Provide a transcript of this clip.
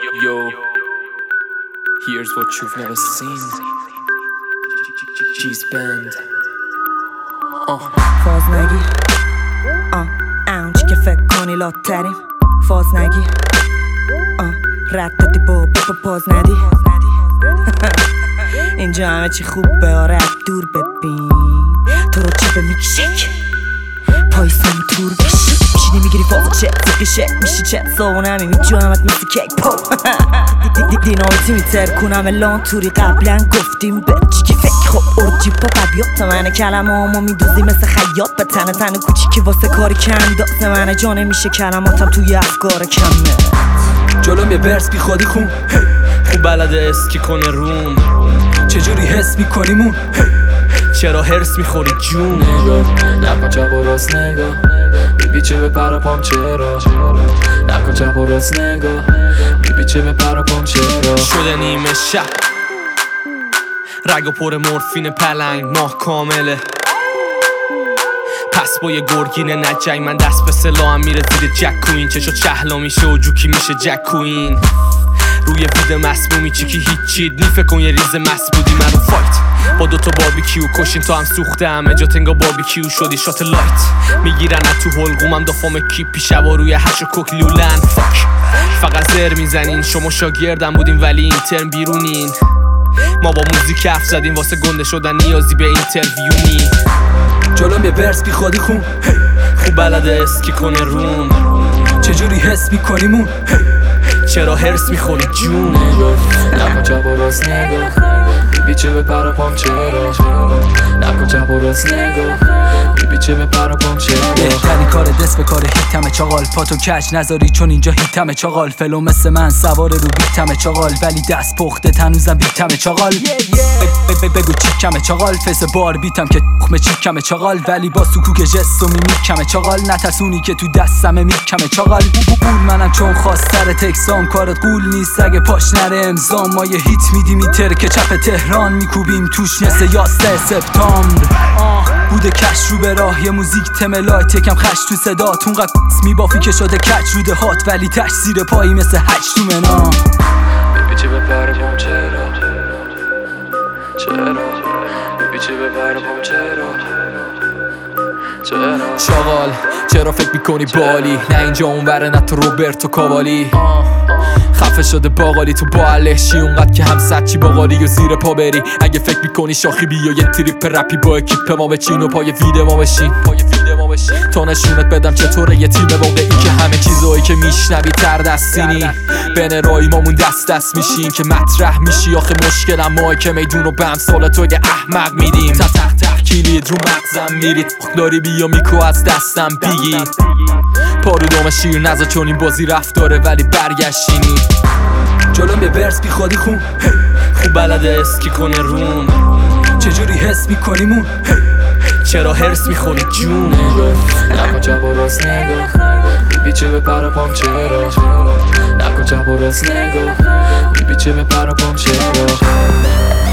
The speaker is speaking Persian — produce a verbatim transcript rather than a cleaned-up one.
Yo, here's what you've never seen. G's band. آه فاز نگیر آه اونچی که فکر کنی لاتریم فاز نگیر آه رد دادی با با پاز ندی اینجا همه چی خوبه آره دور ببین تو رو چه به میکشک پای سمی تور بشی میشینی میگیری فاز چه زقیشه میشی چه ساونمی میجوامت مثل کیک پو دینایتی میتر کنم الان توری قبلا گفتیم به چی فکر خب ارجی پا قبیات منه کلمه همو میدوزی مثل خیاط به تنه تنه کوچیکی واسه کاری کم دازه منه جا نمیشه کلماتم توی افکار کمه جلوم یه برس بی خودی خون خوب بلده اسکی کنه روم چجوری حس میکنیمون چرا هرس میخوری جون نکن چپ و راست نگاه میپیچه به پر پام چرا نکن چپ و راست نگاه میپیچه به پر پام چرا شده نیمه شب رگ و پر مورفین پلنگ ماه کامله پس با یه گرگین نجنگ من دست به سلاحم میره زیر جک کوین چشو چهلا میشه و جوکی میشه جک کوین روی وید مسمومی چی که هیچی نیفه کن یه ریز مس بودی من رو فایت با دوتا باربیکیو کشین تا هم سوخته همه جا تنگا باربیکیو شدی شات لایت میگیرن تو حلقومم دافام کیپی شبا روی هش و کوک لولن فاک فقط زر میزنین شما شاگردم بودین ولی این ترم بیرونین ما با موزیک حرف زدیم واسه گنده شدن نیازی به اینترویو نی جلوم یه برس بی خودی خون خوب بلده اسکی کنه روم چجوری حس میکنیمون چرا هرس میخوری جون نکن چپ و راست نگاه میپیچه به پر پام چرا نکن چپ و راست نگاه میپیچه به پر پام چرا بهترین کار دست به کار هیتمه چاقال پاتو کج نذاری چون اینجا هیتمه چاقال فلو مثل من سوار رو بیتمه چاقال ولی دست پخته تنوزم بیتمه چاقال بگو چیکمه چاقال فس بار بیتم که تخمه چیکمه چاقال ولی با سکوک جست و میمیکمه چاقال نترسونی که تو دستمه میکمه چاقال بول منم چون خواستر تکسام کارت قول نیست اگه پاش نره امضام ما یه هیت میدیم میتر که چپ تهران میکوبیم توش مثل یاسته سپتامبر بوده کش رو به راه یه موزیک تملایت یکم خش تو صدات اونقدر میبافی که شده کچ رو دهات ولی تش زیر پایی مثل هچ تو منا میپیچه به پر پام چرا چرا میپیچه به پر پام چرا چرا شاغال چرا فکر میکنی بالی نه اینجا اونوره نه تو روبرتو کاوالی خفه شده باقالی تو با الهشی اونقدر که هم سچی باقالی و زیر پا بری اگه فکر میکنی شاخی بیا یه تریپ رپی با اکیپ ما بچین و پای فید ما بشین تا نشونت بدم چطوره یه تیم واقعی که همه چیزایی که میشنوی تر دستینی بین رایی مامون دست دست میشین که مطرح میشی آخه مشکل ما که میدون رو به امثال تو یه احمق میدیم تا تخت تخت کلید رو مغزم میرید داری بیا میکو از دستم بگی پارو دام شیر نزا چون این بازی رفت داره ولی برگشتینی جلوم یه برس بی خودی خون خوب بلده اسکی کنه روم چجوری حس میکنیمون چرا هرس میخوری جون نکن چپ و راست نگاه میپیچه به پر پام چرا نکن چپ و راست نگاه میپیچه به پر پام چرا